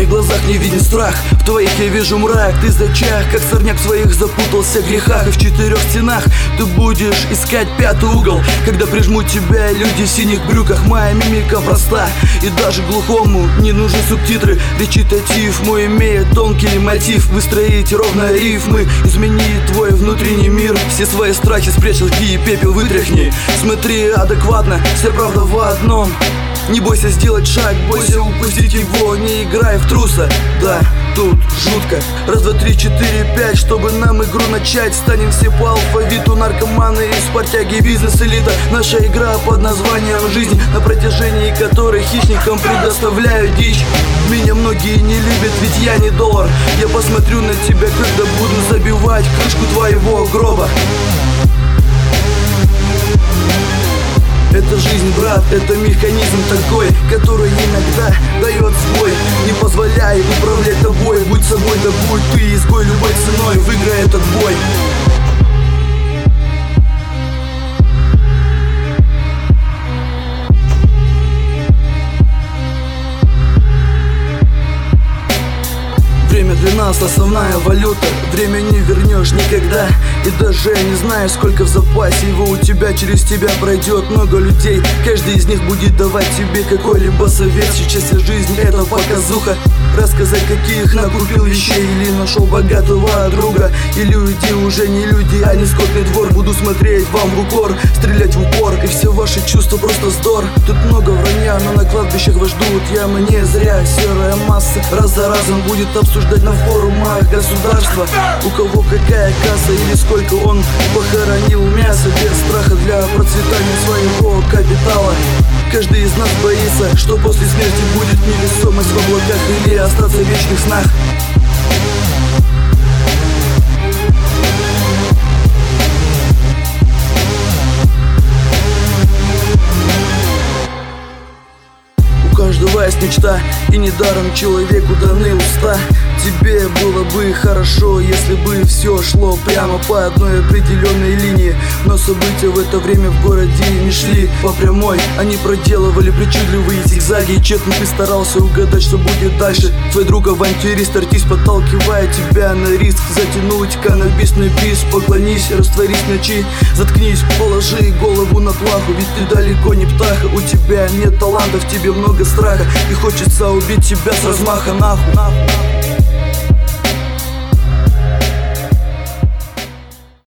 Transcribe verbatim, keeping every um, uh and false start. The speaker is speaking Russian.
твоих глазах не виден страх, в твоих я вижу мрак. Ты зачах, как сорняк в своих запутался в грехах. И в четырех стенах ты будешь искать пятый угол, когда прижмут тебя люди в синих брюках. Моя мимика проста, и даже глухому не нужны субтитры. Речитатив мой имеет тонкий мотив, выстроить ровно рифмы, изменить твой внутренний мир. Все свои страхи спрячь, лги и пепел вытряхни. Смотри адекватно, вся правда в одном. Не бойся сделать шаг, бойся упустить его, не играй в труса. Да, тут жутко. Раз, два, три, четыре, пять, чтобы нам игру начать. Станем все по алфавиту, наркоманы и спортяги, бизнес-элита. Наша игра под названием жизнь, на протяжении которой хищникам предоставляю дичь. Меня многие не любят, ведь я не доллар. Я посмотрю на тебя, когда буду забивать крышку твоего гроба. Это жизнь, брат, это механизм такой, который иногда дает сбой. Не позволяй управлять тобой, будь собой, да будь ты изгой любой ценой, выиграй этот бой. Время для нас основная валюта, время не вернешь никогда. И даже я не знаю, сколько в запасе его у тебя. Через тебя пройдет много людей, каждый из них будет давать тебе какой-либо совет. Сейчас вся жизнь это показуха, рассказать, каких накупил вещей, или нашел богатого друга. И люди уже не люди, а не скотный двор. Буду смотреть вам в упор, стрелять в упор, и все ваши чувства просто вздор. Тут много вранья, но на кладбищах вас ждут ямы не зря. Серая масса раз за разом будет обсуждать на форумах государства, у кого какая касса или сколько он похоронил мяса. Без страха для процветания своего капитала. Каждый из нас боится, что после смерти будет невесомость в облаках или остаться в вечных снах. У каждого есть мечта, и недаром человеку даны уста. Тебе было бы хорошо, если бы все шло прямо по одной определенной линии. Но события в это время в городе не шли по прямой. Они проделывали причудливые зигзаги, и тщетно ты старался угадать, что будет дальше. Твой друг авантюрист, артист, подталкивает тебя на риск затянуть каннабисный бис. Поклонись, растворись в ночи, заткнись, положи голову на плаху, ведь ты далеко не птаха. У тебя нет талантов, в тебе много страха, и хочется убить тебя с размаха. Нахуй, нахуй.